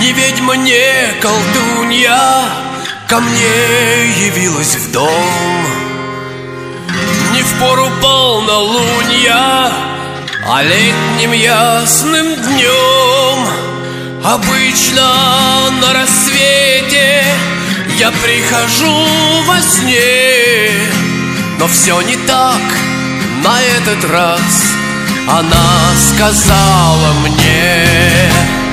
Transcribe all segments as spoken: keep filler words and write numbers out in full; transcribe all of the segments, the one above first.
Не ведьма, не колдунья ко мне явилась в дом. Не в пору полнолуния, а летним ясным днем. Обычно на рассвете я прихожу во сне, но все не так на этот раз. Она сказала мне: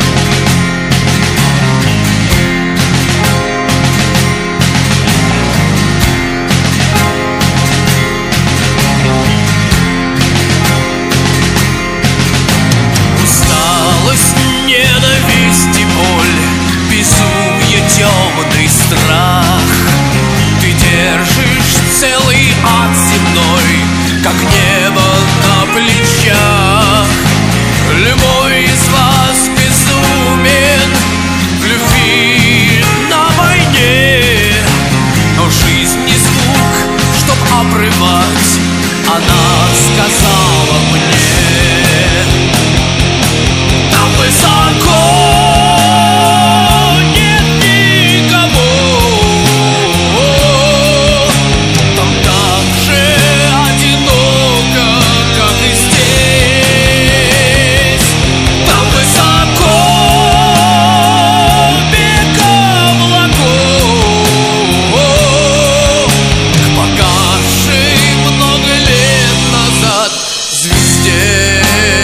усталость, ненависть и боль, безумие, темный страх. Ты держишь целый ад земной, как небо на плечах. Любой из вас безумен в любви на войне, но жизнь не звук, чтоб обрывать. Она сказала мне: там высоко нет никого, там так же одиноко, как и здесь. Там высоко век облаков, к погасшей много лет назад звезде.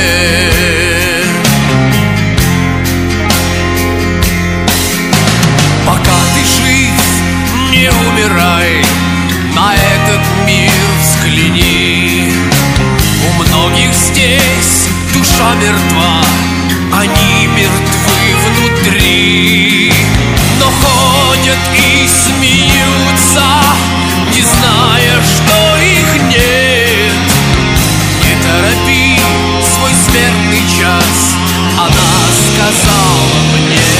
Пока ты жив, не умирай, на этот мир взгляни. У многих здесь душа мертва, они мертвы внутри, но ходят и смеются, не зная, что их нет. Не торопи свой смертный час, она сказала мне: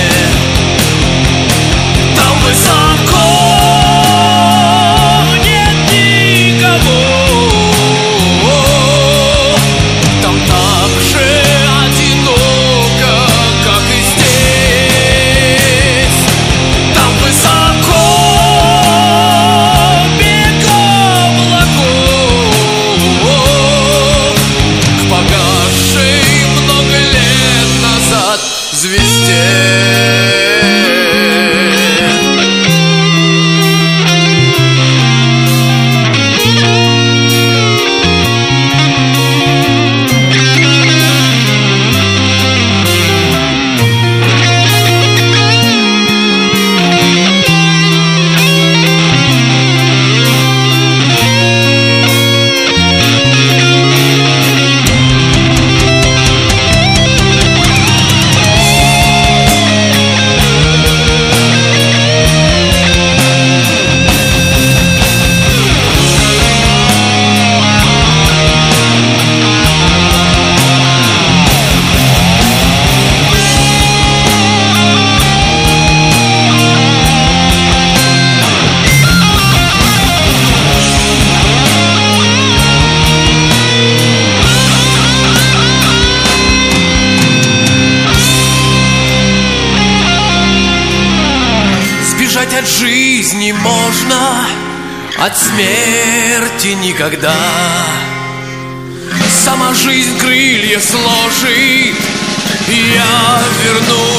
там высоко нет никого, там так же одиноко, как и здесь. Там высоко век облаков, к погасшей много лет назад звезде. От жизни можно, от смерти никогда. Сама жизнь крылья сложит, и я вернусь.